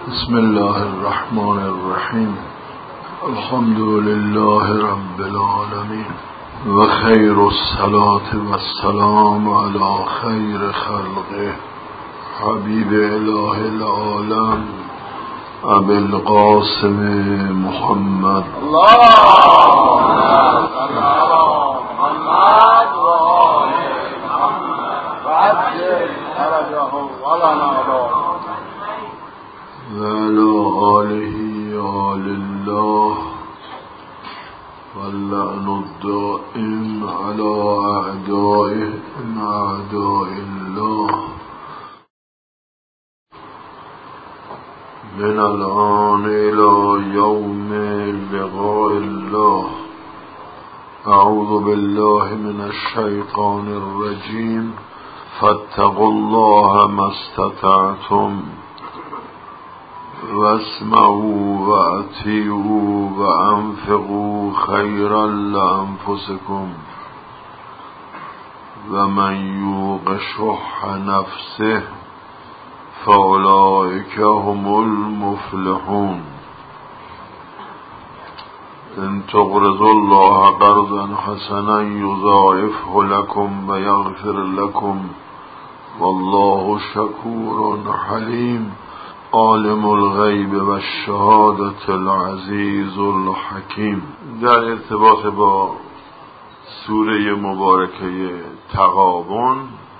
بسم الله الرحمن الرحیم. الحمد لله رب العالمین و خیر الصلاة و السلام علی خیر خلقه حبیب اله العالم ابی القاسم محمد و علی آله آل الله واللعن الدائم على اعدائه من اعداء الله من الآن الى یوم لقاء الله. اعوذ بالله من الشیطان الرجیم. فاتقوا الله ما استطعتم واسمعوا واطیعوا وانفقوا خیرا لانفسکم ومن یوق شح نفسه فاولئک هم المفلحون. ان تقرضوا الله قرضا حسنا یضاعفه لكم ویغفر لكم والله شکور حلیم. عالم الغیب و الشهادة العزیز الحکیم. در ارتباط با سوره مبارکه تغابن،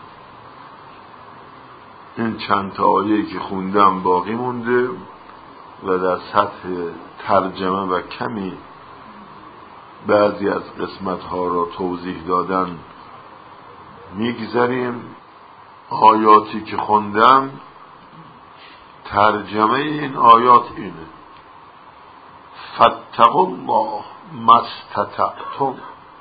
این چند تا آیه‌ای که خوندم باقی مونده و در سطح ترجمه و کمی بعضی از قسمت‌ها را توضیح دادن میگذریم. آیاتی که خوندم ترجمه این آیات اینه: فاتقوا الله ما استطعتم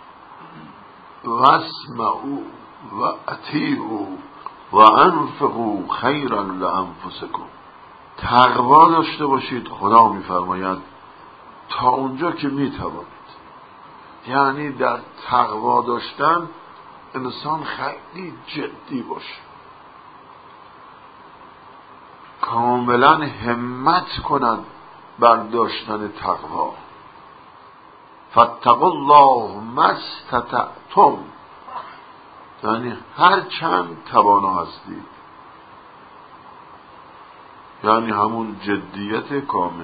واسمعوا واطیعوا وانفقوا خیرا لانفسکم. تقوا داشته باشید، خدا میفرماید، تا اونجا که میتوانید. یعنی در تقوا داشتن انسان خیلی جدی باشه، کاملا همت کنند بر داشتن تقوا. فاتقوا الله ما استطعتم، یعنی هر چند توانا هستید، یعنی همون جدیت کامل.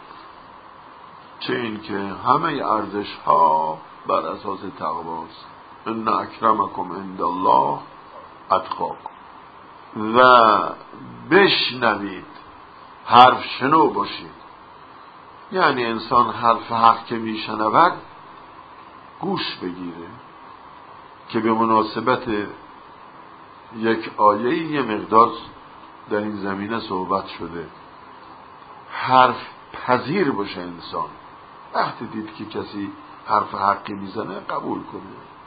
چه این که همه ارزش ها بر اساس تقواست. ان اکرمکم عند الله اتقاکم. و بشنوید، حرف شنو باشید. یعنی انسان حرف حق که میشنود گوش بگیره، که به مناسبت یک آیه یه مقدار در این زمینه صحبت شده. حرف پذیر باشه انسان. وقتی دید که کسی حرف حقی میزنه قبول کنه.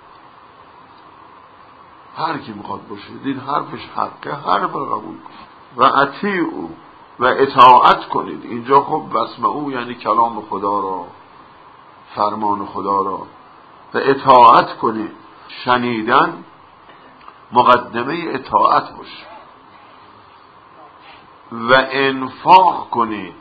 هر کی میخواد باشه دید حرفش حقه، حرف رو قبول کنه. و اطیعوا، و اطاعت کنید. اینجا خب واسمعوا یعنی کلام خدا را، فرمان خدا را. و اطاعت کنید. شنیدن مقدمه اطاعت باشه. و انفاق کنید.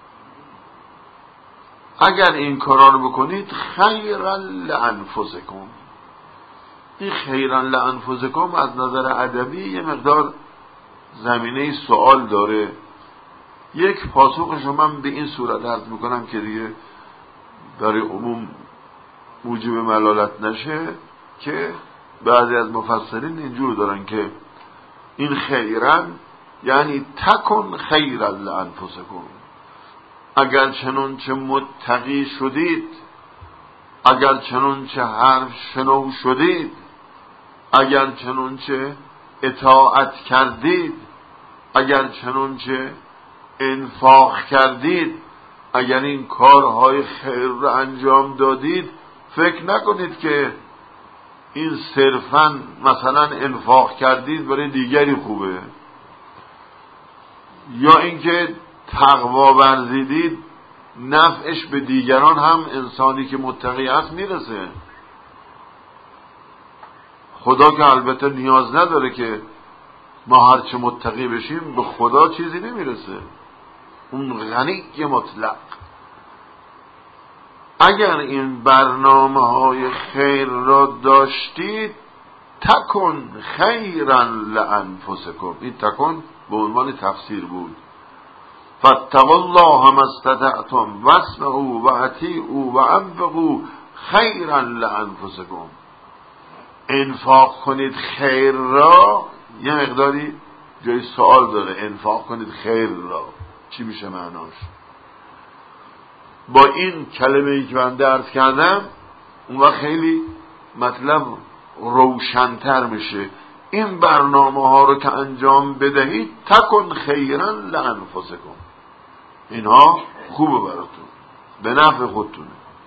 اگر این کارا رو بکنید خیرا لانفسکم. این خیرا لانفسکم از نظر ادبی یه مقدار زمینه سوال داره. یک پاسخش من به این صورت عرض میکنم که دیگه برای عموم موجب ملالت نشه، که بعضی از مفسرین اینجور دارن که این خیرا یعنی تکن خیرا لانفسکم. اگر چنانچه متقی شدید، اگر چنانچه حرف شنو شدید، اگر چنانچه اطاعت کردید، اگر چنانچه انفاق کردید، اگر این کارهای خیر رو انجام دادید، فکر نکنید که این صرفاً مثلا انفاق کردید برای دیگری خوبه، یا اینکه تقوا ورزیدید نفعش به دیگران هم انسانی که متقی است میرسه. خدا که البته نیاز نداره که ما هرچه متقی بشیم به خدا چیزی نمیرسه. اون غنی مطلق. اگر این برنامه های خیر را داشتید تکن خیرا لانفسکم، این تکن به عنوان تفسیر بود. فاتقوا الله ما استطعتم واسمعوا واطیعوا وانفقوا خیرا لانفسکم. انفاق کنید خیر را، یه مقداری جای سوال داره، انفاق کنید خیر را چی میشه معناش؟ با این کلمه‌ای که من درس کردم اون وقت خیلی مطلب روشن‌تر میشه. این برنامه ها رو که انجام بدهید تکن خیرا لانفسکم، اینها خوبه براتون، به نفع خودتونه.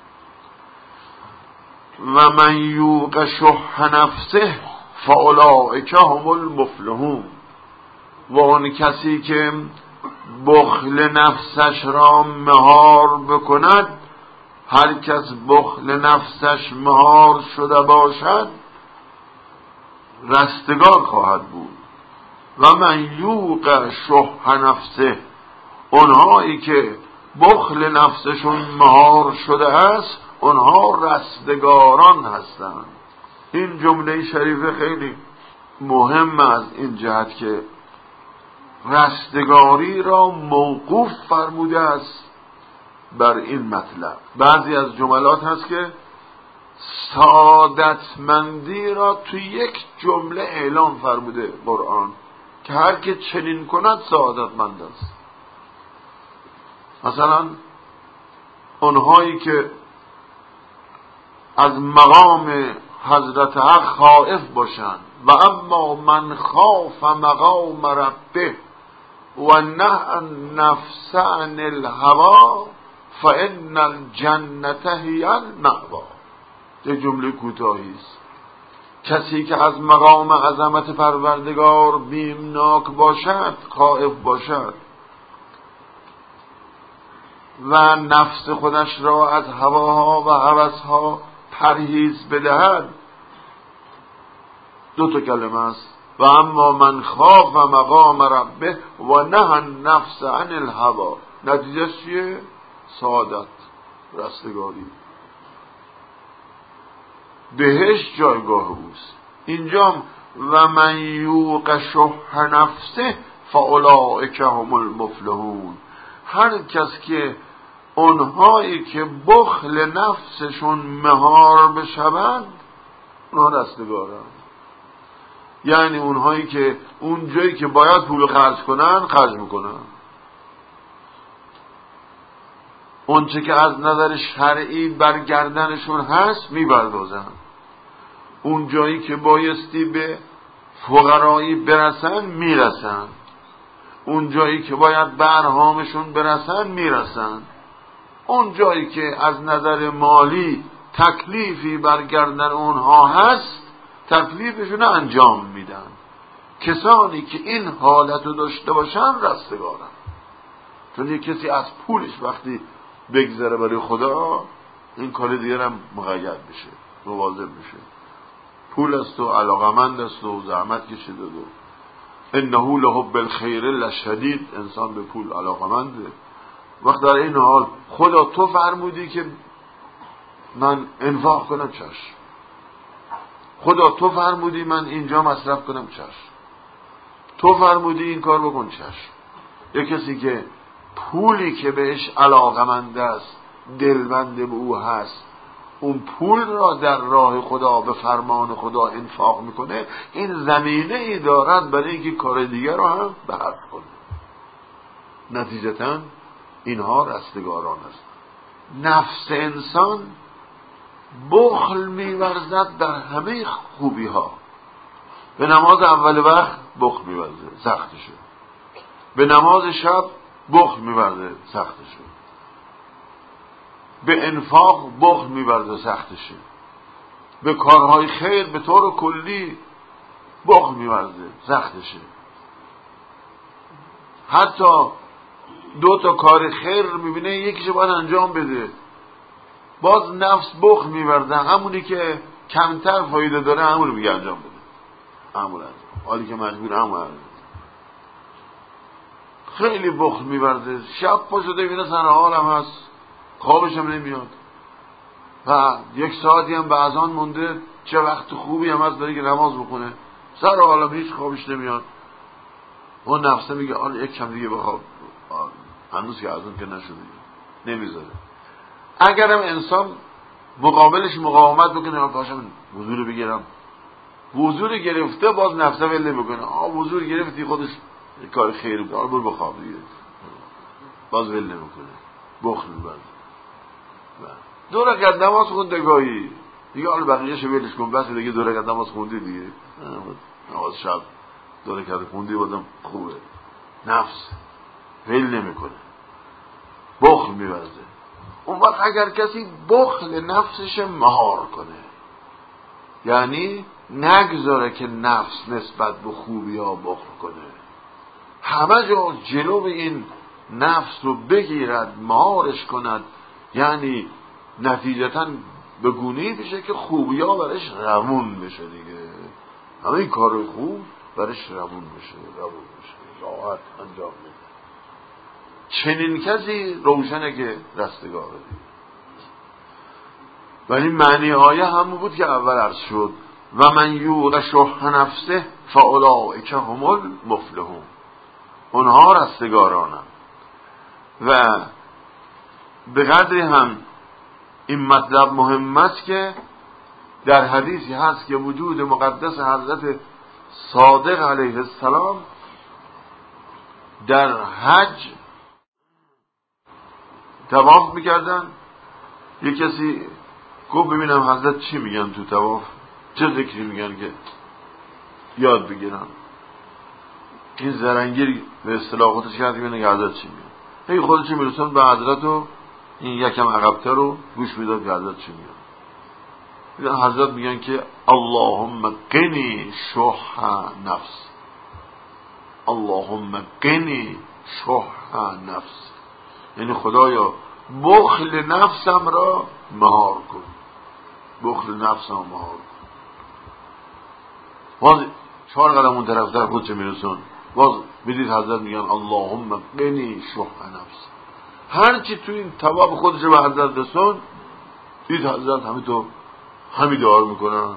و من یوق شح نفسه فاولئک هم المفلحون. و اون کسی که بخل نفسش را مهار بکند، هر کس بخل نفسش مهار شده باشد رستگار خواهد بود. و من یوق شح نفسه، اونهایی که بخل نفسشون مهار شده است اونها رستگاران هستند. این جمله شریفه خیلی مهم از این جهت که رستگاری را موقوف فرموده است بر این مطلب. بعضی از جملات هست که سعادتمندی را تو یک جمله اعلام فرموده قرآن که هر که چنین کند سعادتمند است. مثلا اونهایی که از مقام حضرت حق خائف باشند، و اما من خاف مقام ربه و نهی النفس عن الهوی فان الجنة هی المأوی. یه جمله کوتاهی است. کسی که از مقام عظمت پروردگار بیمناک باشد، خائف باشد و نفس خودش را از هواها و هوسها پرهیز بدهد، دو تا کلمه است. و اما من خاف مقام ربه و نهی النفس عن الهوی، نتیجه چیه؟ سعادت، رستگاری، بهشت جایگاه اوست. اینجا و من یوق شح نفسه فاولئک هم المفلحون. هر کس که اونهایی که بخل نفسشون مهار بشوند اونها رستگارند. یعنی اونهایی که اون جایی که باید پول خرج کنن خرج میکنن، اون چه که از نظر شرعی برگردنشون هست میبردازن، اون جایی که بایستی به فقرایی برسن میرسن، اون جایی که باید به ارحامشون برسن میرسن، اون جایی که از نظر مالی تکلیفی برگردن اونها هست تکلیفشون انجام میدن. کسانی که این حالت رو داشته باشن رستگارن. چون یک کسی از پولش وقتی بگذره برای خدا این کار دیگر هم مقید بشه، مواظب بشه. پول است و علاقمند است و زحمت کشیده و انه لحب الخیر لشدید، انسان به پول علاقمنده. وقت در این حال خدا تو فرمودی که من انفاق کنم، چشم. خدا تو فرمودی من اینجا مصرف کنم، چشم. تو فرمودی این کار بکن، چشم. یک کسی که پولی که بهش علاقمند است، دلبند به او هست، اون پول را در راه خدا به فرمان خدا انفاق میکنه، این زمینه ای دارد برای اینکه کار دیگر رو هم به حرف کنه. نتیجتا اینها رستگاران است. نفس انسان بخل می‌ورزد در همه خوبی ها. به نماز اول وقت بخل می‌ورزه، سختشه. به نماز شب بخل می‌ورزه، سختشه. به انفاق بخل می‌ورزه، سختشه. به کارهای خیر به طور کلی بخل می‌ورزه، سختشه. حتی دو تا کار خیر می‌بینه یکیشو باید انجام بده، باز نفس بخل می‌ورزه، همونی که کمتر فایده داره همون رو میگه انجام بده، همون انجام، حالی که مجبور همون انجام. خیلی بخل می‌ورزه، شب پا شده می‌بینه سر حالم هست، خوابش هم نمیاد و 1 ساعتی هم به اذان مونده، چه وقت خوبی هم هست برای که نماز بخونه، سر حالم هیچ خوابش نمیاد. اون نفسه میگه آره یک کم دیگه بخواب، هنوز که اذان که نشده، نمیذاره. اگرم انسان مقابلش مقاومت بکنه، من پاشم وضو بگیرم، وضو گرفته باز نفسه ول نمیکنه، وضو گرفتی خودش کار خیر بود، برو بخواب دیگه، باز ول نمیکنه، بخل می‌بره. 2 رکعت نماز خوندگاهی دیگه، حالا بقیه‌شو ولش کن، بس دیگه 2 رکعت نماز خوندی دیگه، نماز شب 2 رکعت خوندی بودم خوبه. نفس ول نمیکنه، بخل می‌ورزه. اون وقت اگر کسی بخل نفسش مهار کنه، یعنی نگذاره که نفس نسبت به خوبی ها بخل کنه، همه جا جلو این نفس رو بگیرد، مهارش کند، یعنی نتیجتاً به گونه‌ای بشه که خوبی ها برش روون بشه دیگه، همه این کار خوب برش روون بشه، راحت انجام بده. چنین کسی روشنه که رستگاره دیگه. ولی معنی آیه همون بود که اول عرض شد، و من یوق شح نفسه فاولئک هم المفلحون، اونها رستگارانند. و به قدری هم این مطلب مهم است که در حدیثی هست که وجود مقدس حضرت صادق علیه السلام در حج طواف میکردن. یک کسی گفت ببینم حضرت چی میگن تو طواف، چه ذکری میگن که یاد بگیرم. این زرنگیر به اصطلاح خودش کرد ببینه که حضرت چی میگن، هی خودش میرسون به حضرت و این یکم عقب‌تر رو گوش میداد که حضرت چی میگن. حضرت میگن که اللهم قنی شح نفس، اللهم قنی شح نفس، یعنی خدایا بخل نفسم را مهار کن، بخل نفسم مهار کن. باز 4 قدم اون طرف در خودش میرسون، باز بدید حضرت میگن اللهم قنی شح نفس. هرچی تو این طواف خودش به حضرت رسون، دید حضرت همین دعا میکنن.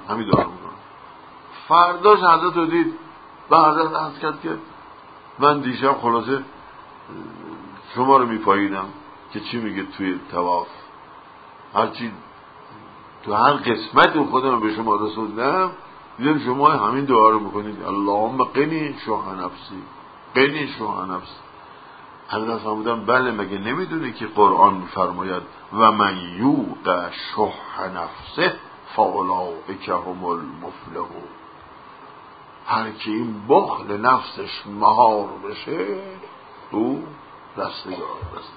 فرداش حضرت رو دید، به حضرت عرض کرد که من دیشب خلاصه شما رو میپاییدم که چی میگه توی طواف، هرچی تو هر قسمت خودم رو به شما رسوندم، دیدم شما همین دعا رو میکنید، اللهم قنی شح نفسی، قنی شح نفسی. حضرت فرمودن بله، مگه نمیدونی که قرآن میفرماید و من یوق شح نفسه فاولئک هم المفلحون، هر کی این بخل نفسش مهار بشه او رستگار است.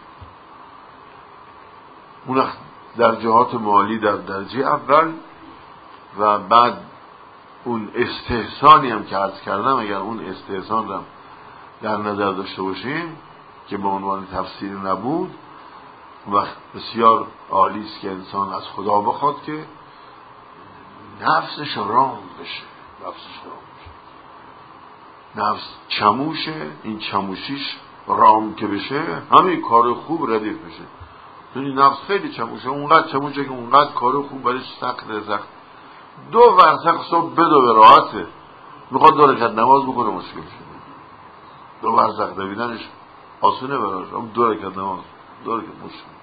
اون در جهات مالی در درجه اول، و بعد اون استحسانی هم که عرض کردم، اگر اون استحسان رو در نظر داشته باشیم که به عنوان تفسیر نبود، وقت بسیار عالی است که انسان از خدا بخواد که نفسش رام بشه. نفس چموشه، این چموشیش رام که بشه همین کار خوب ردیف بشه. این نفس خیلی چموشه، اونقدر چموشه که اونقدر کار خوب برش سخت. 2 ورسخ صبح بدو به راحته، میخواد 2 رکعت نماز بکنه مشکل شده. 2 ورسخ دویدنش آسونه براش، اما 2 رکعت نماز 2 رکعت مشکل.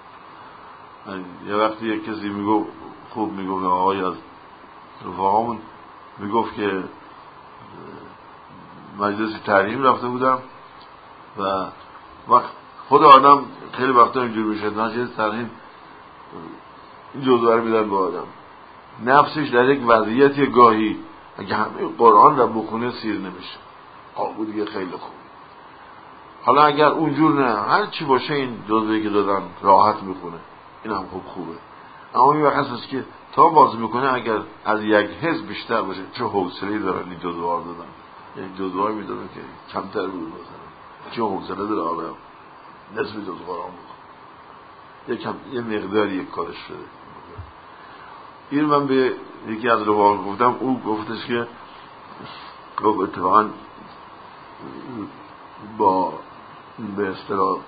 یه وقتی یک کسی میگفت آقای از رفاقامون میگفت که مجلس تحریم رفته بودم و وقت خود آدم خیلی وقتا اینجور میشه، مجلس تحریم این جزوه رو میدن به آدم، نفسش در یک وضعیتی گاهی اگه همه قرآن را بخونه سیر نمیشه، آبو دیگه خیلی خوب. حالا اگر اونجور نه، هر چی باشه این جزوهی که دادن راحت میخونه، این هم خوبه. اما این وقت هست که تا باز میکنه اگر از یک حزب بیشتر باشه، چه حوصله‌ای دارن این جزوه ها دادن، این جزوه ها میدونن که کمتر بود مثلا، چه حوصله داره آدم نصف جزوه ها میخونه، یه مقدار یک کارش شده. این من به یکی از رفاقان گفتم، او گفتش که اتفاقا با به اصطلاح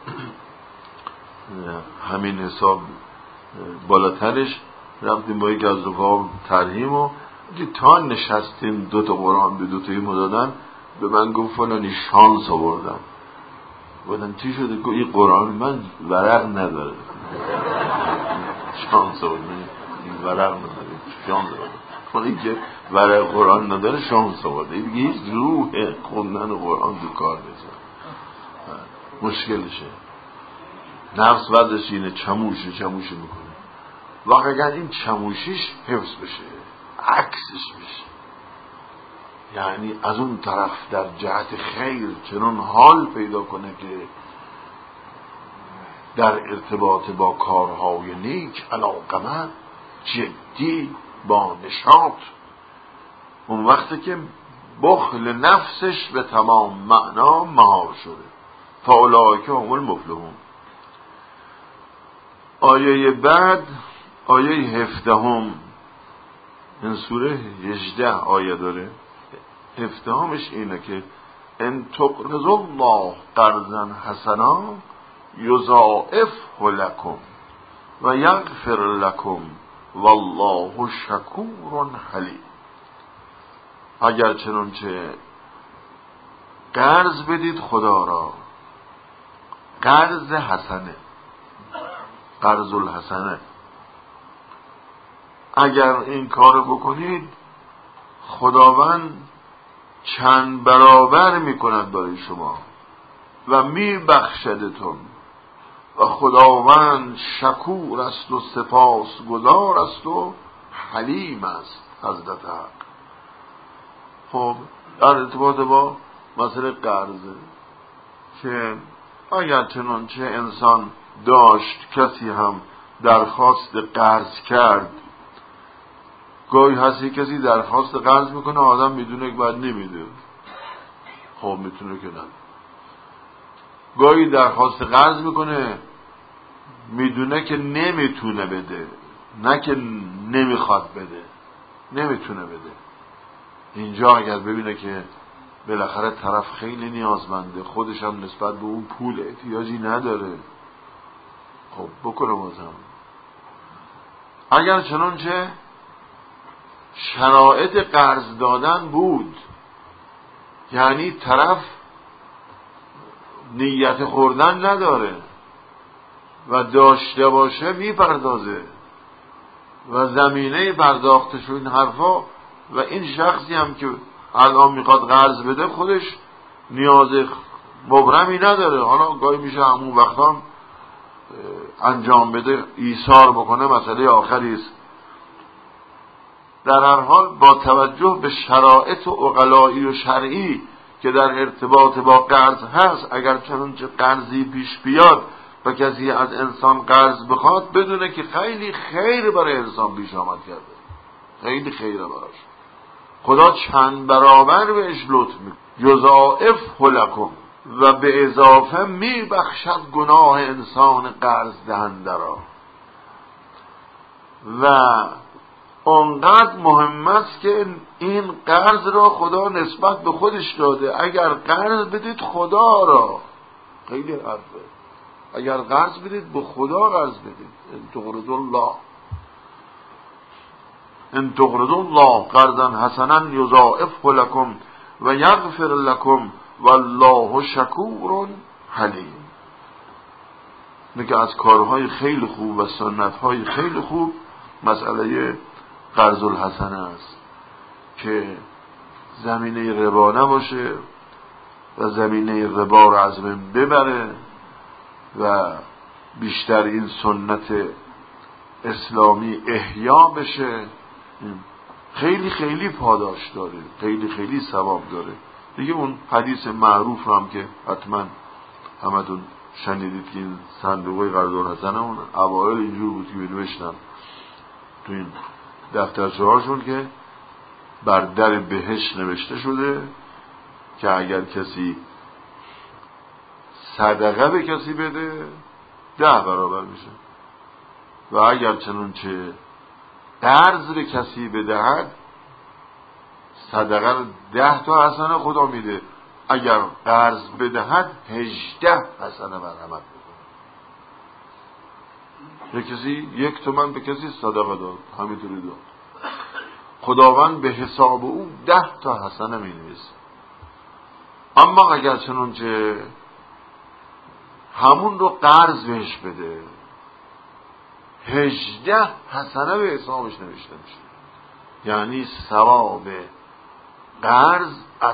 همین حساب بالاترش رفتیم با یک از رفاق ترهیم و تا نشستیم 2 تا قرآن به 2 تایی ما دادن، به من گفت فلانی شانس آوردم. گفتم چی شده؟ گفت این قرآن من ورق نداره. شانس آوردم، این ورق نداره، شانس آوردم. این که ورق قرآن نداره شانس آورده. این دیگه هیچ روح خوندن قرآن تو کار نیست، مشکلشه. نفس وضعش اینه چموشی میکنه. واقعا اگر این چموشیش حفظ بشه، عکسش بشه، یعنی از اون طرف در جهت خیر چنون حال پیدا کنه که در ارتباط با کارهای نیک علاقمند، جدی، با نشاط، اون وقتی که بخل نفسش به تمام معنا مهار شده. فاولئک هم المفلحون. آیه بعد آیه 17 این سوره 18 آیه داره. 17 اینه که ان تقرضوا الله قرضا حسنا یضاعفه لكم و یغفر لكم والله شکور حلیم. اگر چنانچه قرض بدید خدا را، قرض حسنه، قرض الحسنه، اگر این کار بکنید خداوند چند برابر میکند برای شما و میبخشدتون و خداوند شکور است و سپاسگزار است و حلیم است. حضرت حق. خب در ارتباط با مسئله قرضه که اگر چنانچه انسان داشت کسی هم درخواست قرض کرد، گاهی هستی کسی درخواست قرض میکنه آدم میدونه که باید نمیده، خب میتونه که نه. گاهی درخواست قرض میکنه میدونه که نمیتونه بده، نه که نمیخواد بده، نمیتونه بده. اینجا اگر ببینه که بالاخره طرف خیلی نیازمنده، خودش هم نسبت به اون پول احتیاجی نداره، خب بکنه بازم. اگر چنانچه شرایط قرض دادن بود، یعنی طرف نیت خوردن نداره و داشته باشه میپردازه و زمینه پرداختش و این حرفا، و این شخصی هم که الان میخواد قرض بده خودش نیاز مبرمی نداره، حالا گاهی میشه همون وقتا انجام بده، ایثار بکنه، مسئله آخری است. در هر حال با توجه به شرایط و عقلایی و شرعی که در ارتباط با قرض هست، اگر چنانچه قرضی پیش بیاد و کسی از انسان قرض بخواد، بدونه که خیلی خیر برای انسان پیش آمد کرده، خیلی خیره براش، خدا چند برابر بهش لطف میکنه، یضاعفه لکم، و به اضافه میبخشد گناه انسان قرض دهنده را. و اونقدر مهم است که این قرض را خدا نسبت به خودش داده. اگر قرض بدید خدا را، خیلی حرفه، اگر قرض بدید به خدا قرض بدید. ان تقرضوا الله قرضا حسنا یضاعفه لكم و یغفر لكم والله شکور حلیم. میگه از کارهای خیلی خوب و سنتهای خیلی خوب مسئله قرض الحسنه است که زمینه ربا نباشه و زمینه ربا رو از بین ببره و بیشتر این سنت اسلامی احیا بشه. خیلی خیلی پاداش داره، خیلی خیلی ثواب داره دیگه. اون حدیث معروف رو هم که حتما همتون شنیدید که این صندوق قرض الحسنه اون اوائل اینجور بود که بنوشتم تو این دفترچه هاشون که بر در بهشت نوشته شده که اگر کسی صدقه به کسی بده 10 برابر میشه و اگر چنانچه قرض به کسی بدهد صدقه رو 10 تا حسنه خدا میده. اگر قرض بدهد 18 حسنه مرحمت بکنه. یک کسی 1 تومن به کسی صدقه داد، همینطوری داد، خداوند به حساب او 10 تا حسنه می نویسه. اما اگر چنانچه همون رو قرض بهش بده، 18 حسنه به حسابش نوشته میشه. یعنی ثواب قرض از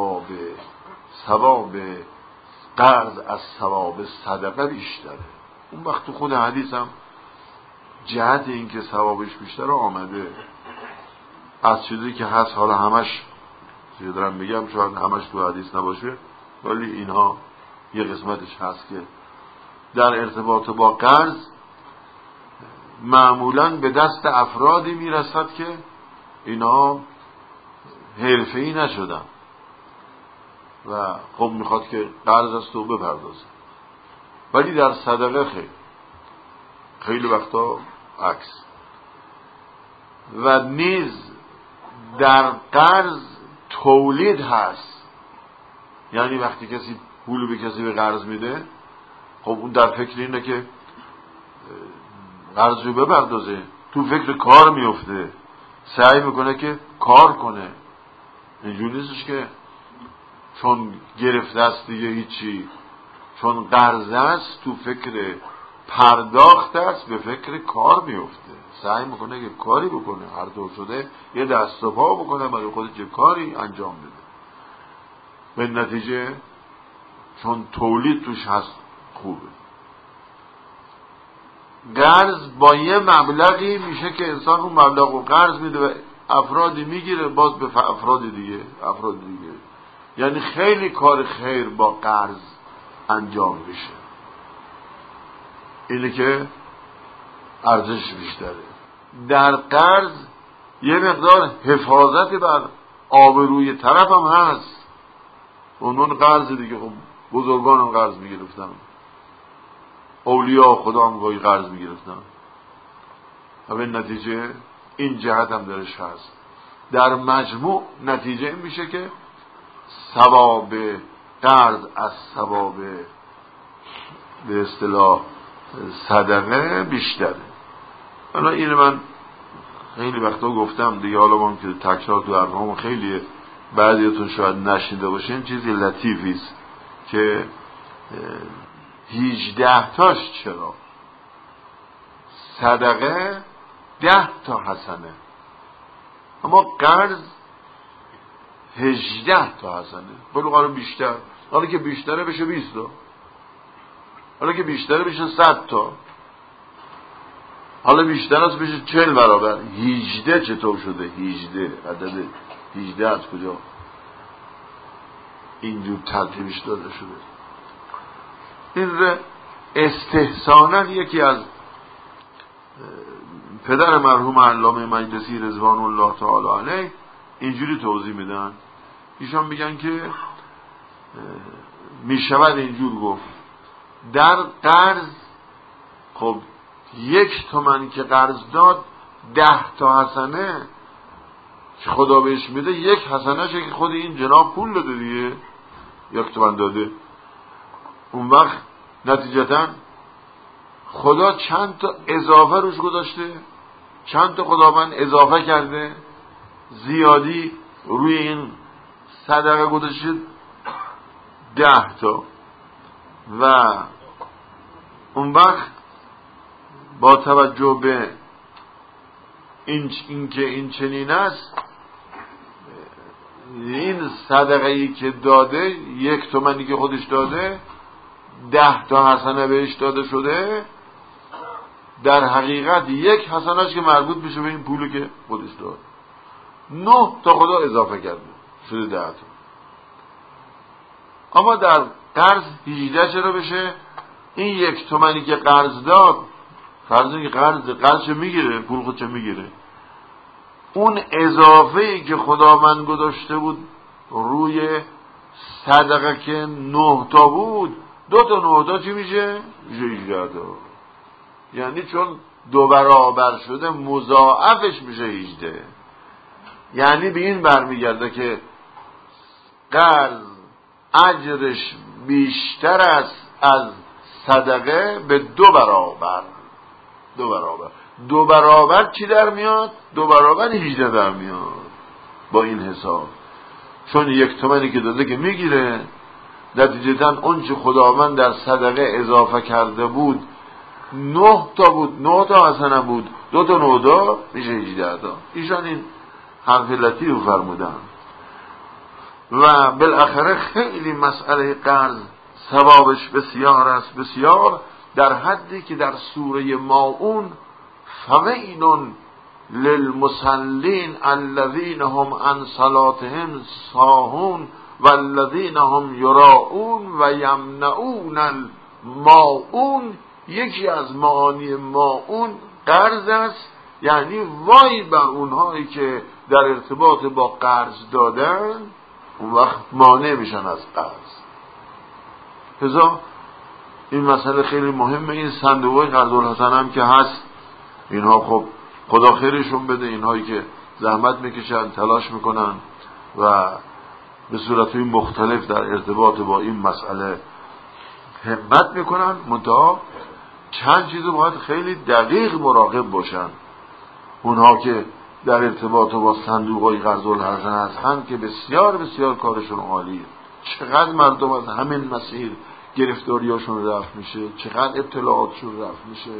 ثواب قرض از ثواب صدقه بیشتره. اون وقت تو خود حدیث هم جهت این که ثوابش بیشتره آمده. از چیزی که هست، حالا همش چیزی دارم میگم شاید همش تو حدیث نباشه، ولی اینها یه قسمتش هست که در ارتباط با قرض معمولاً به دست افرادی میرسد که اینها حرفه‌ای نشدن و خب میخواد که قرض است و بپردازه. ولی در صدقه خیلی وقتا عکس. و نیز در قرض تولید هست. یعنی وقتی کسی پول به کسی به قرض میده، خب اون در فکر اینه که قرض رو بپردازه، تو فکر کار میفته، سعی میکنه که کار کنه. اینجوری نیستش که چون گرفته است دیگه هیچی، چون قرض است تو فکر پرداخت است، به فکر کار میفته، سعی میکنه که کاری بکنه، هر طور شده یه دست و پا بکنه برای خودش یه کاری انجام بده. به نتیجه چون تولید توش هست خوبه. قرض با یه مبلغی میشه که انسان اون مبلغ رو قرض میده و افرادی میگیره باز به افراد دیگه. یعنی خیلی کار خیر با قرض انجام میشه. اینه که ارزش بیشتره. در قرض یه مقدار حفاظت بر آبروی طرف هم هست. اونون قرض دیگه، خب بزرگان هم قرض میگرفتن، اولیاء خدا هم گاهی قرض میگرفتن و به نتیجه این جهت هم درش هست. در مجموع نتیجه این میشه که ثواب قرض از ثواب به اصطلاح صدقه بیشتره. حالا این من خیلی وقتا گفتم دیگه، حالا من که تکرار تو حرفام خیلی بعضیتون شاید نشنیده باشین، چیزی لطیفی است که 18 تاش چرا صدقه 10 تا حسنه، اما قرض 18 تا حسنه. بلو حالا بیشتر، حالا که بیشتره بشه 20 تا، حالا که بیشتره بشه 100 تا، حالا بیشتر است بشه 40 برابر. 18 چطور شده؟ 18 عدد 18 از کجا اینجور ترتیبش داده شده؟ این استحسانا یکی از پدر مرحوم علامه مجلسی رضوان الله تعالی علیه اینجوری توضیح میدن. ایشان میگن که میشود اینجور گفت در قرض، خب 1 تومن که قرض داد 10 تا حسنه که خدا بهش میده، 1 حسنه شه که خود این جناب پول داده دیگه، 1 تومن داده. اون وقت نتیجتا خدا چند تا اضافه روش گذاشته، چند تا خداوند اضافه کرده، زیادی روی این صدقه گذاشته 10 تا. و اون وقت با توجه به این که این چنین است، این صدقه ای که داده، 1 تومنی که خودش داده 10 تا حسنه بهش داده شده، در حقیقت 1 حسنهش که مربوط میشه به این پولی که خودش داد، 9 تا خدا اضافه کرده شده 10 تا. اما در قرض 18 چرا بشه؟ این 1 تومنی که قرض داد، فرض که قرض میگیره، پول خودش میگیره، اون اضافه ای که خداوند گذاشته بود روی صدقه که 9 تا بود، 2 تا 9 تا چی میشه؟ 18 تا. یعنی چون 2 برابر شده مضاعفش میشه 18. یعنی به این برمیگرده که قرض اجرش بیشتر است از صدقه به 2 برابر. 2 برابر چی در میاد؟ 2 برابر 18 در میاد با این حساب. چون 1 تومنی که داده که میگیره، نتیجتاً اون چه خداوند در صدقه اضافه کرده بود 9 تا بود، 9 تا حسنه بود، 2 تا 9 تا میشه 18 تا. ایشان این حرف لطیف فرمودن. و بالاخره خیلی مسئله قرض ثوابش بسیار است، بسیار، در حدی که در سوره ماعون فویل للمصلین الذین هم عن صلاتهم ساهون والذین هم یراؤون و یمنعون الماعون. یکی از معانی ماعون قرض است، یعنی وای بر اونهایی که در ارتباط با قرض دادن اون وقت مانع میشن از قرض. لذا این مسئله خیلی مهمه. این صندوق قرض الحسنه هم که هست، اینها خب خدا خیرشون بده، اینهایی که زحمت میکشن، تلاش میکنن و به صورتهای مختلف در ارتباط با این مسئله همت میکنن. منتها چند چیزو باید خیلی دقیق مراقب باشن اونها که در ارتباط با صندوقهای قرض الحسنه هستن، که بسیار بسیار کارشون عالیه. چقدر مردم از همین مسیر گرفتاریاشون رفع میشه، چقدر اطلاعاتشون رفع میشه،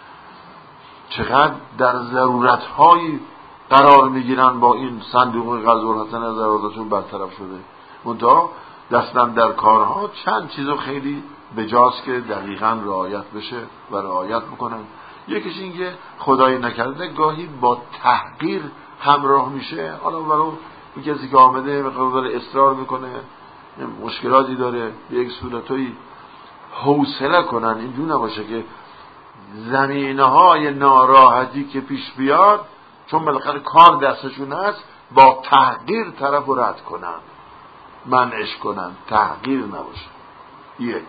چقدر در ضرورتهایی قرار میگیرن با این صندوق قرض الحسنه، ضرورتشون برطرف شده. منتها دستن در کارها چند چیزو خیلی بجاست که دقیقاً رعایت بشه و رعایت میکنن. یکیش این که خدایی نکرده گاهی با تحقیر همراه میشه. حالا برای این کسی که آمده مقدار اصرار میکنه، مشکلاتی داره، به یک صورتایی حوصله کنن. اینجور نباشه که زمینه‌های ناراحتی که پیش بیاد، چون بالاخره کار دستشون هست، با تحقیر طرف رو رد کنن، منعش کنن. تحقیر نباشه. یک،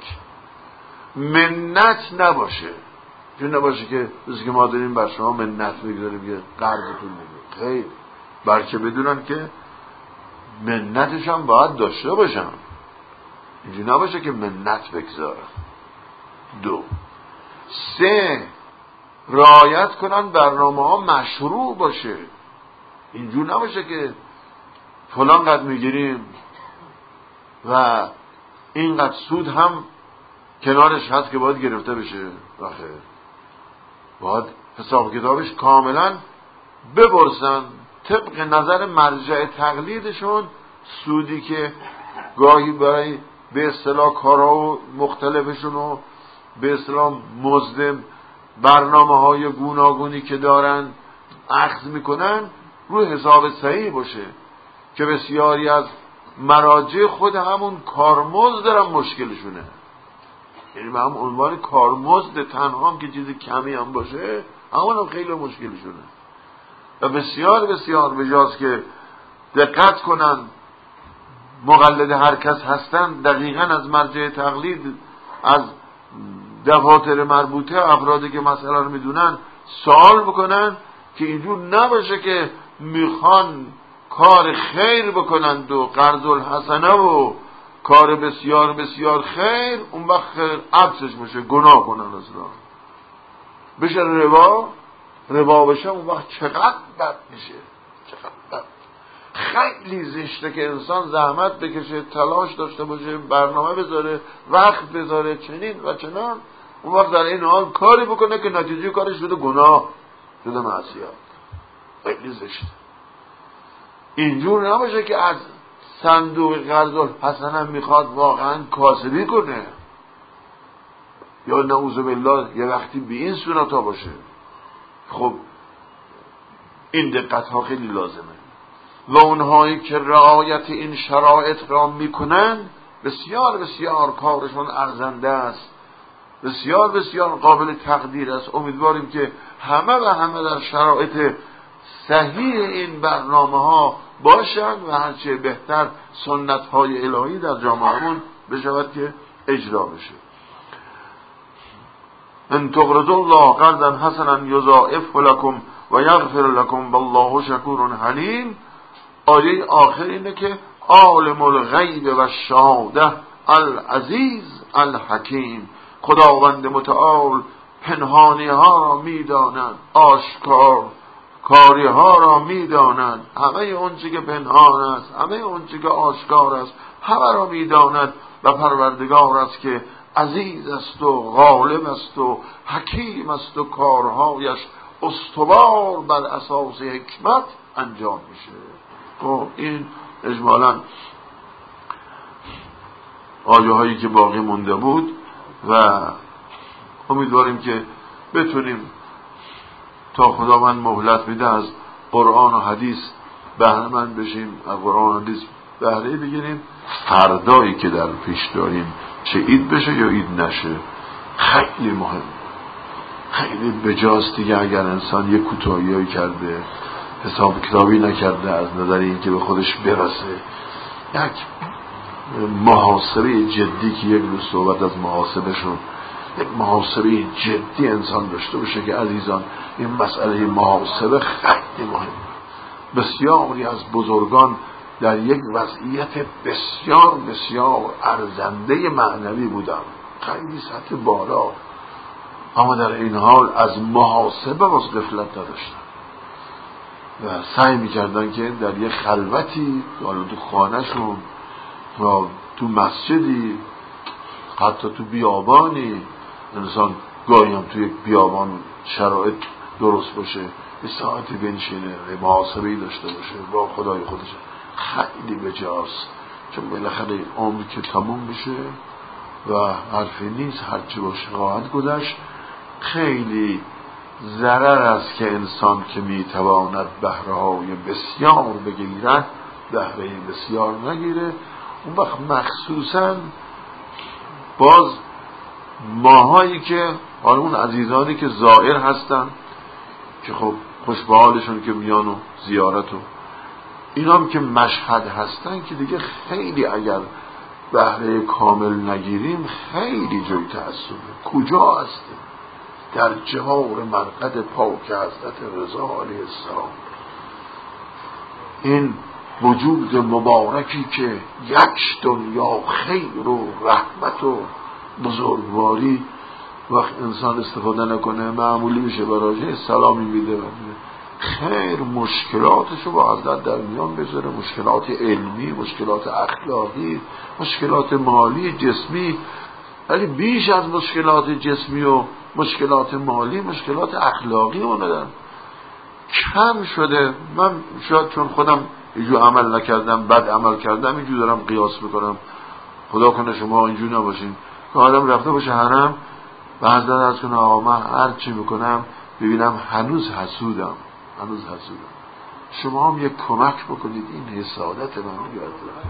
منت نباشه. چون نباشه که مثل که ما داریم بر شما منت بگذاریم که قرضتون میگه. خیر، بلکه بدونن که منتش هم باید داشته باشن. اینجوری نباشه که منت بگذارن. 2، 3، رعایت کنن برنامه ها مشروع باشه. اینجور نباشه که فلان قد میگیریم و اینقدر سود هم کنارش هست که باید گرفته بشه. آخه باید حساب کتابش کاملا بپرسن طبق نظر مرجع تقلیدشون. سودی که گاهی برای به اصطلاح کارها مختلفشون و به اصطلاح مزد برنامه های گوناگونی که دارن اخذ میکنن، روی حساب صحیح باشه. که بسیاری از مراجع خود همون کارمزد دارن مشکلشونه، یعنی به هم عنوان کارمزد تنها هم که چیز کمی هم باشه، همون هم خیلی مشکلشونه. و بسیار بسیار بجاست که دقت کنن، مقلد هر کس هستن، دقیقاً از مرجع تقلید، از دفاتر مربوطه، افرادی که مسئله رو میدونن سوال بکنن که اینجور نباشه که میخوان کار خیر بکنند و قرض الحسنه و کار بسیار بسیار خیر، اون وقت خیر عکسش باشه، گناه کنن اصلا بشه ربا بشه، اون وقت چقدر بد میشه، چقدر بد. خیلی زشته که انسان زحمت بکشه، تلاش داشته باشه، برنامه بذاره، وقت بذاره، چنین و چنان، اون وقت در این حال کاری بکنه که نتیجه کارش شده گناه، شده معصیت. خیلی زشته. اینجور نباشه که از صندوق قرض الحسنه میخواد واقعا کاسبی کنه، یا نعوذ بالله یه وقتی به این صورت ها باشه. خب این دقت ها خیلی لازمه. و اونهایی که رعایت این شرایط را میکنن بسیار بسیار کارشون ارزنده است، بسیار بسیار قابل تقدیر است. امیدواریم که همه و همه در شرایط صحیح این برنامه ها باشند و هرچه بهتر سنت های الهی در جامعهمون بشود که اجرا بشه. ان تقرضوا الله قرضا حسنا یضاعفه لكم و یغفر لكم والله شکور حلیم. آیه آخر اینه که عالم الغیب و الشهاده العزیز الحکیم. خداوند متعال پنهانی ها را میداند، آشکار کاری ها را میداند. همه اون چیزی که پنهان است، همه اون چیزی که آشکار است، همه را میداند و پروردگار است که عزیز است و غالب است و حکیم است و کارهایش استوار بر اساس حکمت انجام میشه. خب این اجمالاً آیه هایی که باقی مونده بود و امیدواریم که بتونیم تا خداوند مهلت میده از قرآن و حدیث بهره مند بشیم، از قرآن و حدیث بهره بگیریم. فردایی که در پیش داریم چه عید بشه یا عید نشه خیلی مهم، خیلی بجاست دیگه. اگر انسان یک کوتاهی‌ای کرده، حساب کتابی نکرده از نظر اینکه به خودش برسه، یک محاسبه جدی که یک روز صحبت از محاسبه شد، یک محاسبه جدی انسان داشته باشه که عزیزان این مسئله محاسبه خیلی مهم. بسیاری از بزرگان در یک وضعیت بسیار بسیار ارزنده معنوی بودن، خیلی سطح بالا، اما در این حال از محاسبه باز غفلت نداشتن و سعی میکردن که در یک خلوتی، حالا تو خانهشون و تو مسجدی، حتی تو بیابانی، انسان گاهی هم تو یک بیابان شرایط درست باشه یه ساعتی بنشینه محاسبه‌ای داشته باشه با خدای خودش، خیلی بجاست. چون بالاخره عمر که تموم میشه و حرفی نیست، هرچی باشه خواهد گذشت. خیلی ضرر است که انسان که میتواند بهره‌های بسیار بگیرد بهره بسیار نگیره. اون وقت مخصوصا باز ماهایی که حالا اون عزیزانی که زائر هستن که خب خوش به حالشون که میان و زیارت و اینا هم که مشهد هستن که دیگه خیلی اگر بهره کامل نگیریم خیلی جای تأسفه. کجا هستیم؟ در جوار مرقد پاک حضرت رضا علیه السلام، این وجود مبارکی که یک دنیا خیر و رحمت و بزرگواری، وقت انسان استفاده نکنه معمولی میشه، براش سلامی میده خیر مشکلاتشو با حضرت در میان بذاره، مشکلات علمی، مشکلات اخلاقی، مشکلات مالی جسمی، ولی بیش از مشکلات جسمی و مشکلات مالی مشکلات اخلاقی اومدن کم شده. من شاید چون خودم اینجور عمل نکردم، بد عمل کردم، اینجور دارم قیاس میکنم، خدا کنه شما اینجور نباشین که آدم رفته باشه حرم و حضرت از کنه آقا من هر چی میکنم ببینم هنوز حسودم. شما هم یک کمک بکنید این حسادت من بیاد.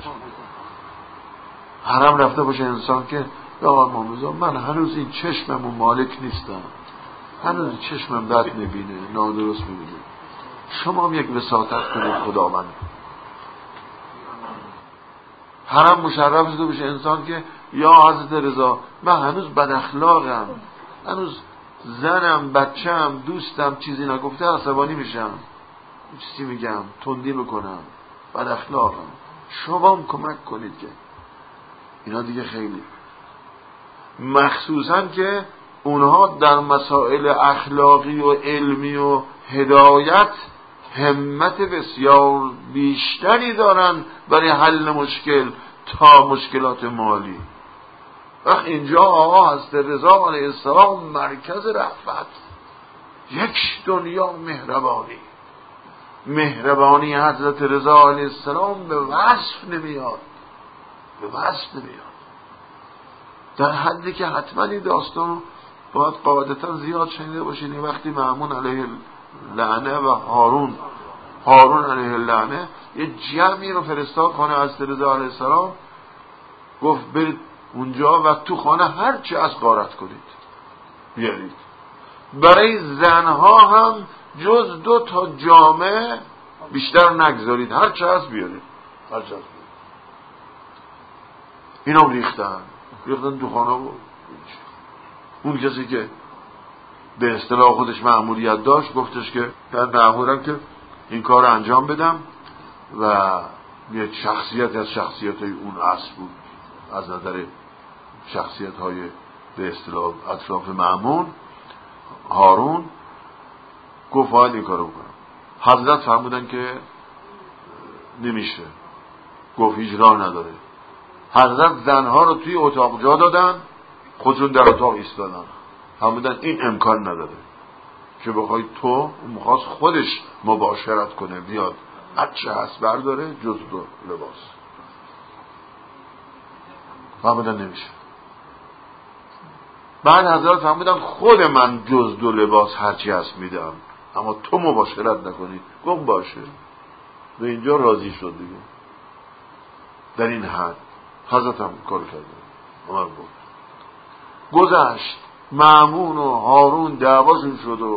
حرم رفته باشه انسان که یا امام من هنوز این چشمم و مالک نیستم، هنوز چشمم بد میبینه، نادرست میبینه. شما هم یک وساطت کنید خداوند. حرم مشرف شده باشه انسان که یا حضرت رضا من هنوز بد اخلاقم، هنوز زنم، بچم، دوستم چیزی نگفته عصبانی میشم، چیزی میگم، تندی میکنم، بد اخلاقم. شما هم کمک کنید که اینا دیگه خیلی، مخصوصا که اونها در مسائل اخلاقی و علمی و هدایت همت بسیار بیشتری دارن برای حل مشکل تا مشکلات مالی. وقت اینجا آقا حضرت رضا علیه السلام مرکز رحمت، یک دنیا مهربانی حضرت رضا علیه السلام به وصف نمیاد، در حدی که حتما این داستان باید قاعدتا زیاد شنیده باشین. وقتی مأمون علیه لعنه و هارون علیه لعنه یه جمعی رو فرستاد خانه حضرت رضا علیه السلام، گفت برید اونجا و تو خانه هر چی از غارت کنید بیارید. برای زنها هم جز 2 جامه بیشتر نگذارید، هر چی از بیارید. اینا ریختن تو خانه. اون کسی که به اصطلاح خودش مأموریت داشت گفتش که من مأمورم که این کار رو انجام بدم و یک شخصیت از شخصیت های اون عصر بود از نظر شخصیت های به اصطلاح اطراف مأمون. هارون گفت باید این کارو بکنم. حضرت فرمودن که نمیشه، گفت هیچ راه نداره. حضرت زنها رو توی اتاق جا دادن، خودشون در اتاق ایستادن، فرمودن این امکان نداره که بخوای تو میخواست خودش مباشرت کنه، بیاد هرچه هست برداره جز دو لباس. فرمودن نمیشه. بعد حضرت فرمودن خود من جز دو لباس هرچی هست میدم، اما تو مباشرت نکنی. گفت باشه. به اینجا راضی شد دیگه. در این حد حضرت هم کار کرده. عمر بود. گذشت مأمون و هارون دعواشون شد و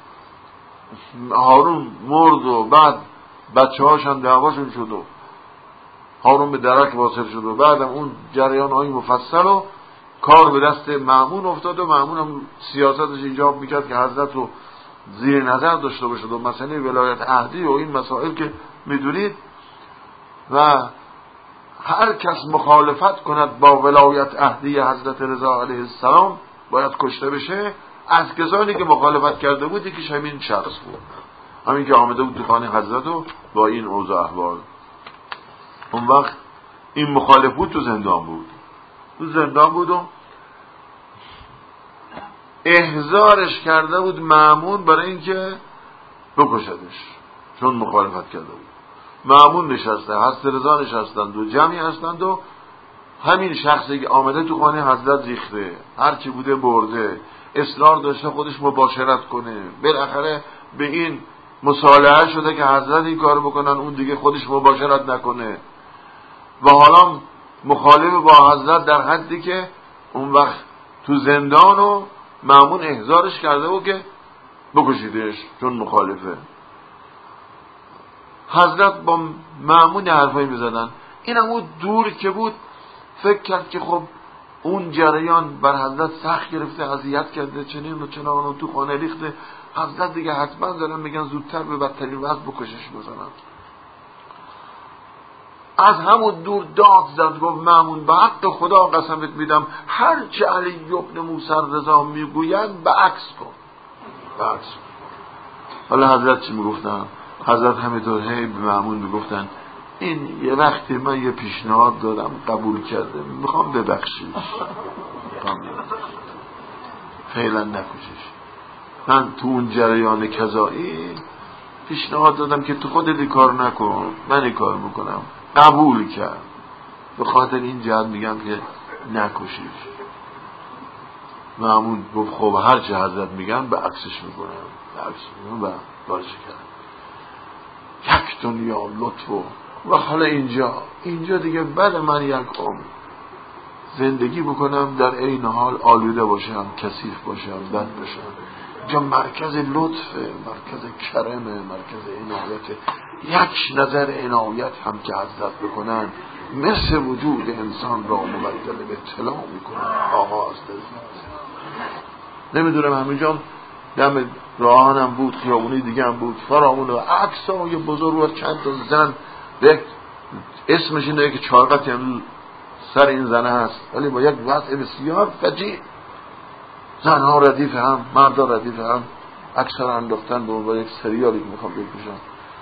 هارون مرد و بعد بچه هاش هم دعواشون شد و هارون به درک واصل شد و بعدم اون جریان های مفصل و کار به دست مأمون افتاد و مأمون هم سیاستش ایجاب میکرد که حضرت رو زیر نظر داشته باشد و مسئله ولایت عهدی و این مسائل که میدونید و هر کس مخالفت کند با ولایت عهدی حضرت رضا علیه السلام باید کشته بشه. از کسانی که مخالفت کرده بود یکیش همین شخص بود، همین که آمده بود تو خانه حضرت و با این اوضاع احوال. اون وقت این مخالف بود، تو زندان بود و احضارش کرده بود مأمون برای اینکه بکشدش، چون مخالفت کرده بود. مأمون نشسته، حضرت رضا نشستند و جمعی هستند و همین شخصی که آمده تو خانه حضرت ریخته، هرچی بوده برده، اصرار داشته خودش مباشرت کنه. بالاخره به این مصالحه شده که حضرت این کار بکنن، اون دیگه خودش مباشرت نکنه و حالا مخالف با حضرت در حدی که اون وقت تو زندان و مأمون احضارش کرده بود که بکشیدش چون مخالفه. حضرت با مأمون حرفایی میزدن. این هم اون دور که بود فکر کرد که خب اون جریان بر حضرت سخت گرفته، اذیت کرده، چنین و چنان و تو خانه ریخته. حضرت دیگه حتما دارن میگن زودتر به بدترین وضع بکشش بزنن. از همون دور داد زد، گفت مأمون به حق خدا قسمت میدم هر چه علی ابن موسی رضا میگوین به عکس کن. حالا حضرت چی میگفتن؟ حضرت همینطور هی به مأمون میگفتن این یه وقتی من یه پیشنهاد دادم قبول کرده، میخوام ببخشیش، فعلا نکشش. من تو اون جریان کذایی پیشنهاد دادم که تو خودت این کار نکن، من این کار میکنم. قبول کرد. به خاطر این جهت میگم که نکشیش. مأمون گفت خب هر چه حضرت میگن به عکسش میکنم. و بارش کرد. یک دنیا لطف و حالا اینجا دیگه بعد من یک عمر زندگی بکنم در این حال آلوده باشم، کثیف باشم، بد باشم. اینجا مرکز لطف، مرکز کرم، مرکز عنایت. یک نظر عنایت هم که حضرت بکنن مثل وجود انسان را مبدل به اطلاع میکنن. آغاز نمیدونم همینجا دم راهانم بود، خیابونی دیگه هم بود، فرامون و عکسای بزرگ و چند تا زن به اسمش اینه که چارقتی هم سر این زنه هست، ولی با یک وضع بسیار فجیع. زنها ردیف هم، مردا ردیف هم، اکثر انداختن با یک سریالی که میخوام بکشن.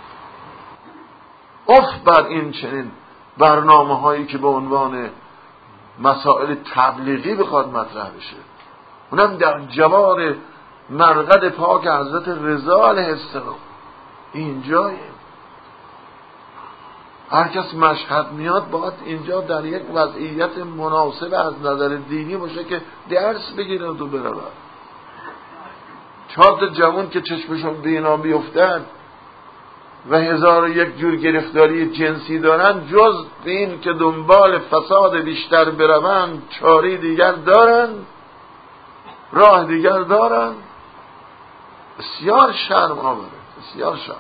بر این چنین برنامه هایی که به عنوان مسائل تبلیغی بخواد مطرح بشه، اونم در جوار مرقد پاک حضرت رضا علیه السلام. اینجای هر کس مشهد میاد باید اینجا در یک وضعیت مناسب از نظر دینی باشه که درس بگیرن تو برون. 4 تا جوان که چشمشون بینا بیفتن و 1001 جور گرفتاری جنسی دارن، جز این که دنبال فساد بیشتر برون چاری دیگر دارن، راه دیگر دارن. بسیار شرم آوره، بسیار شرم.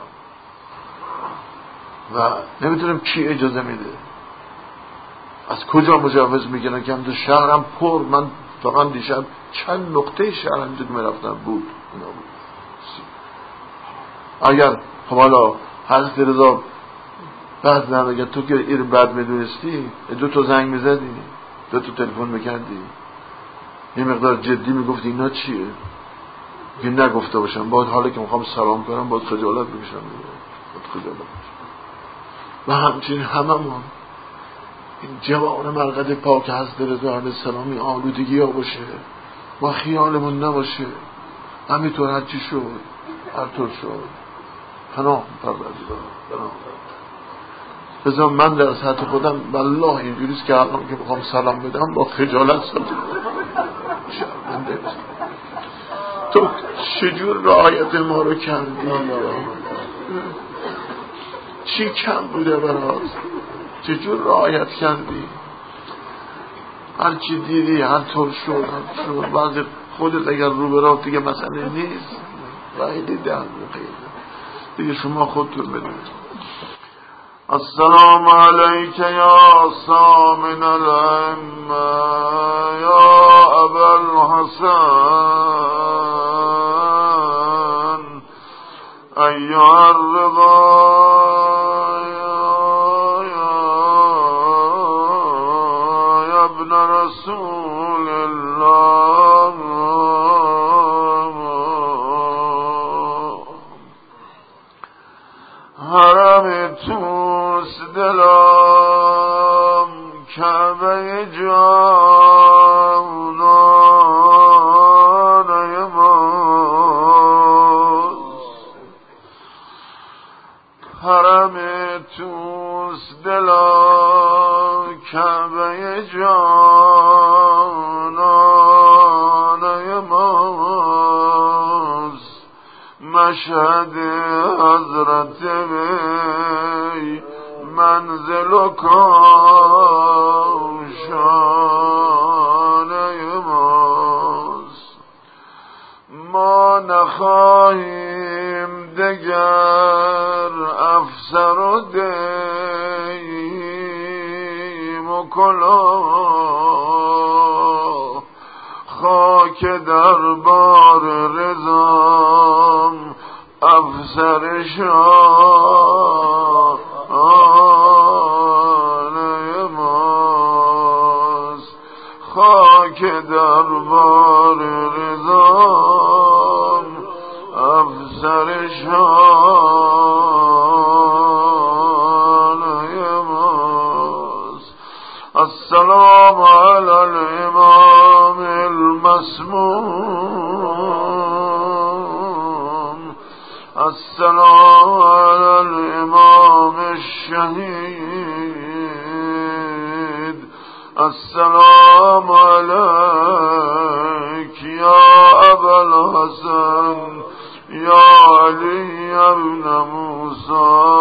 و نمیتونم کی اجازه میده، از کجا مجوز میگیرن که همونجا شهرم پر. من فقط دیشب چند نقطه شهر همونجا که میرفتم بود. اگر حالا حضرت رضا بعد نه اگر تو که این بد میدونستی 2 تا زنگ میزدی، 2 تا تلفن میکردی، یه مقدار جدی میگفتی اینا چیه، این نگفته باشم باید حالا که میخوام سلام کنم باید خجالت بکشم، باید خجالت بکشم. و همچنین هممون این جوان مرقد پاک حضرت رضا علیه السلامی آلودگی ها باشه و خیالمون نباشه همینطور هرچی شد هر طور شد پناه پروردگار. بذار من در سطح خودم والله اینجوریست که الان که بخوام سلام بدم با خجالت سلام شرمنده. تو چجور رعایت ما رو کردی؟ چی کم بوده برات؟ چجور رعایت کردی؟ هر چی دیدی هر طور شد بعضی خودت اگر رو برات دیگه مسئله نیست خیلی دل دیگه شما خودتون بدونید. السلام علیک یا سامن الائمه یا ابا الحسن ایها الرضا یا ابن رسول الله حرم توست دلم کعبه جانانه ماست، حرم توست دلم کعبه جانانه ماست، مشهد حضرت وی منزل و کاشانه ماست. ما نخواهیم دگر افسر و دیم و کلاه، خاک دربار رضام افسر شانه ماست، خاک دربار رضام افسر شانه ماست. السلام علی الامام المسموم، السلام علی الامام الشهید، السلام علیک یا ابا الحسن یا علی ابن موسی.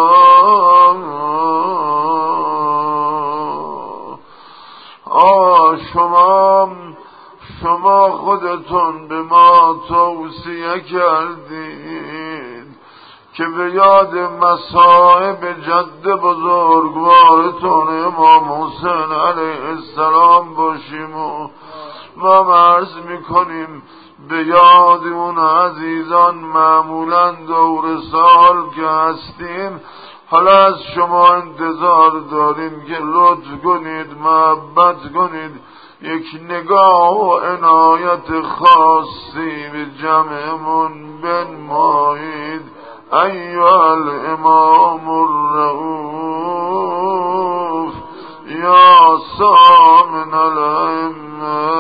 شما خودتون به ما توصیه کردید که به یاد مصائب جد بزرگوارتون امام حسین علیه السلام باشیم و عرض میکنیم به یاد اون عزیزان معمولا دور سال که هستیم. حالا از شما انتظار داریم که لطف کنید محبت کنید یک نگاه و عنایت خاصی به جمعمون بنمایید. ایها الامام الرؤوف یا سامن الائمه.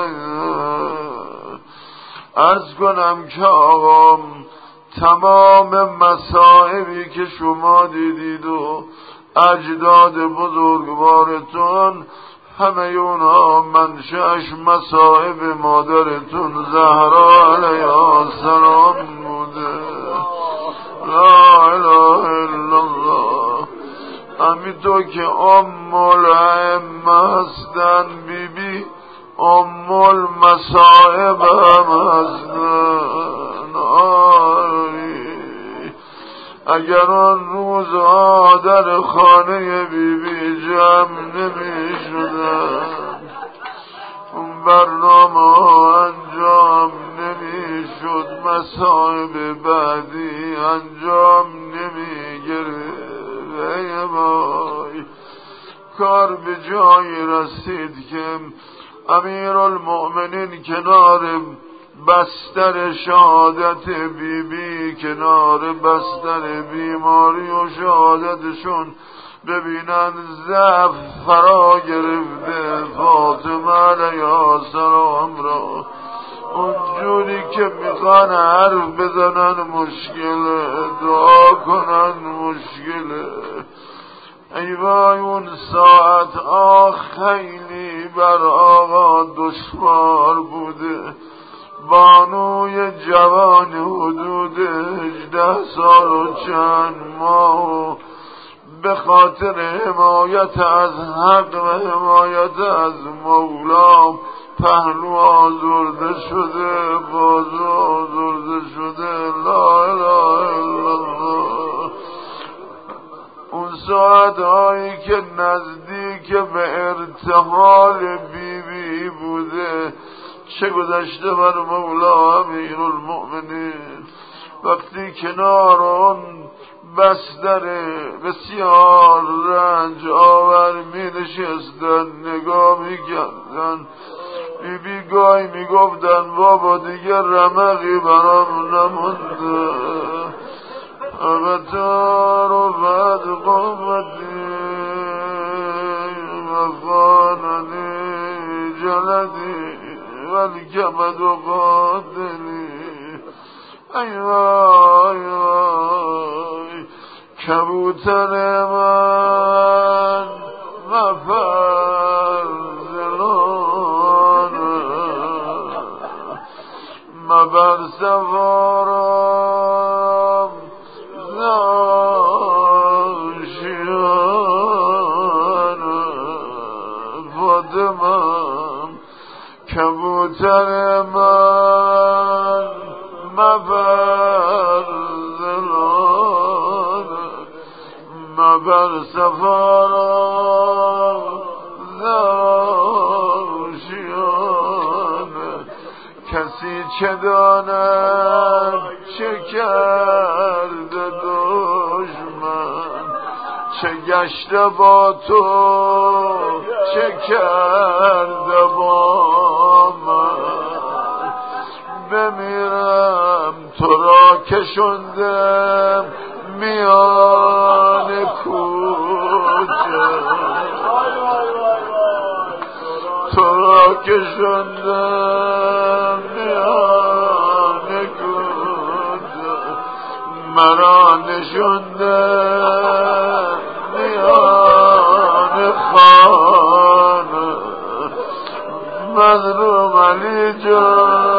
عرض کنم که آقا تمام مصائبی که شما دیدید و اجداد بزرگوارتون همه اونها منشأش مصائب مادرتون زهرا علیها السلام بوده. لا اله الا الله. همینطور که ام الائمه هستن بیبی ام المصائب هم هستن. اگر آن روز در خانه بیبی جمع نمی شدن اون برنامه انجام نمی شد، مصائب بعدی انجام نمی گرفت. وای کار به جایی رسید که امیرالمؤمنین کنار بستر شهادت بی کنار بستر بیماری و شهادتشون ببینن ضعف فرا گرفته فاطمه علیه السلام را اونجوری که میخوان حرف بزنن مشکله دعا کنن مشکله. ای وای اون ساعت خیلی بر آقا دشوار بوده. بانوی جوان حدود 18 سال و چند ماه به خاطر حمایت از حق و حمایت از مولام پهلو آزرده شده بازو آزرده شده. لا اله الا الله. اون ساعت هایی که نزدیک به ارتحال بی بوده چه گذشته بر مولا امیرالمؤمنین وقتی کنار اون بستر بسیار رنج آور می نشستن نگاه می کردن. بی گاهی می گفتن بابا دیگر رمقی برام نمونده اغتار و بد قوتی و خاننی جلدی ولی کمد و قاتلی. ای وای وای کبوتر من مفرزلانه مبر سوارم زاشیانه فاطمم کبوتر من مفرزلانه مبر سفارم زاشیانه. کسی چه داند چه کرده دشمن چه گشته با تو چه کرده با من. بمیرم تو را کشندم میان کوچه تو را کشندم میان کوچه مرا نشندم میان خانه. مظلوم علی جان